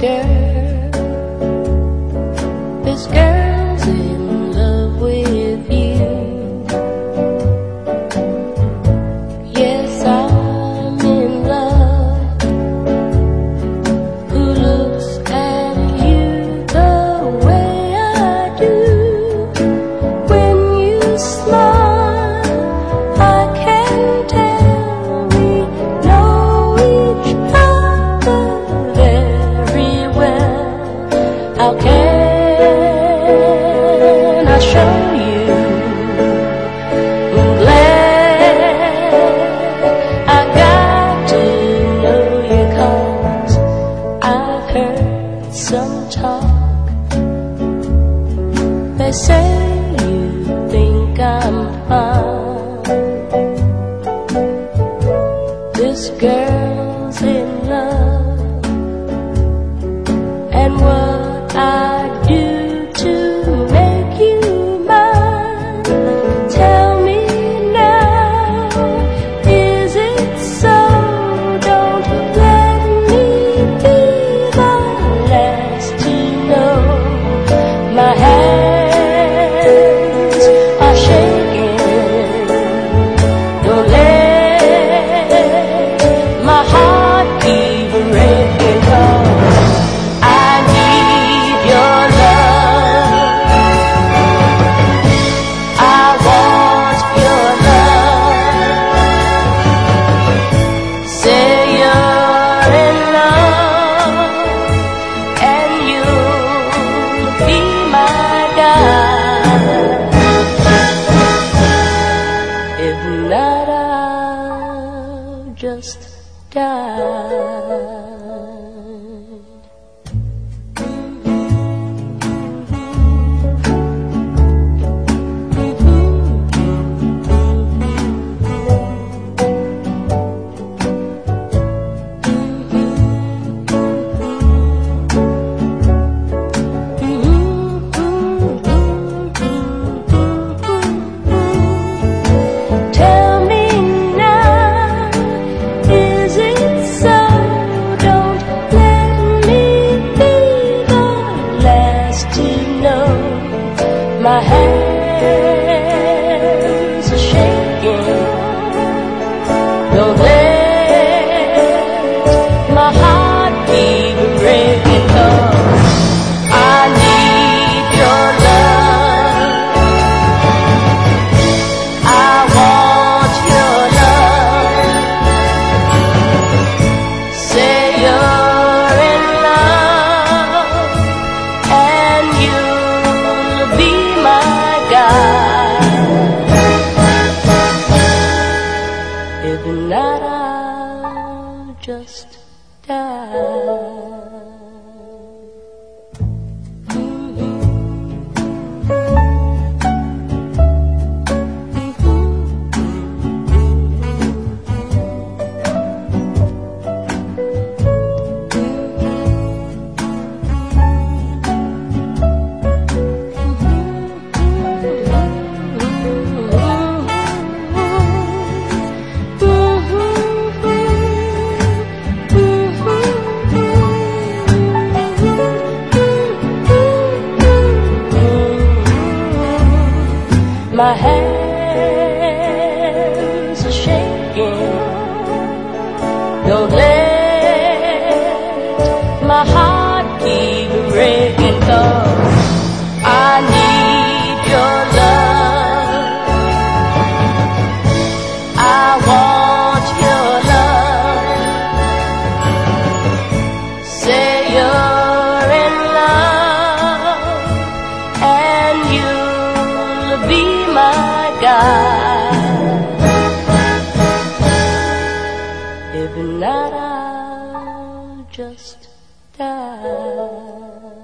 This girl's in love with you. Yes, I'm in love. Who looks at you the way I do? When you smile, I can tell we know each other very well. How can I show you? I'm glad I got to know you, 'cause I've heard some talk. They say you think I'm fine. This girl's in love, and what I do to make you mine? Tell me now, is it so? Don't let me be the last to know. My hands are shaking. Don't let my heart keep breaking, 'cause I need your love. I want your love. Say you're in love, and you'll be my guide. If not, I'll just die. Tell me now, is it so? Don't let me be the last to know. My hands are shaking. Don't let my heart keep breaking, 'cause I need your love. I want your love. Say you're in love, and you'll be my guide. If not, I'll just die. My hands are shaking. Don't let my heart keep breaking, 'cause I need your love. I want your love. Say you're in love, and you'll be my guide. If not, I'll just die.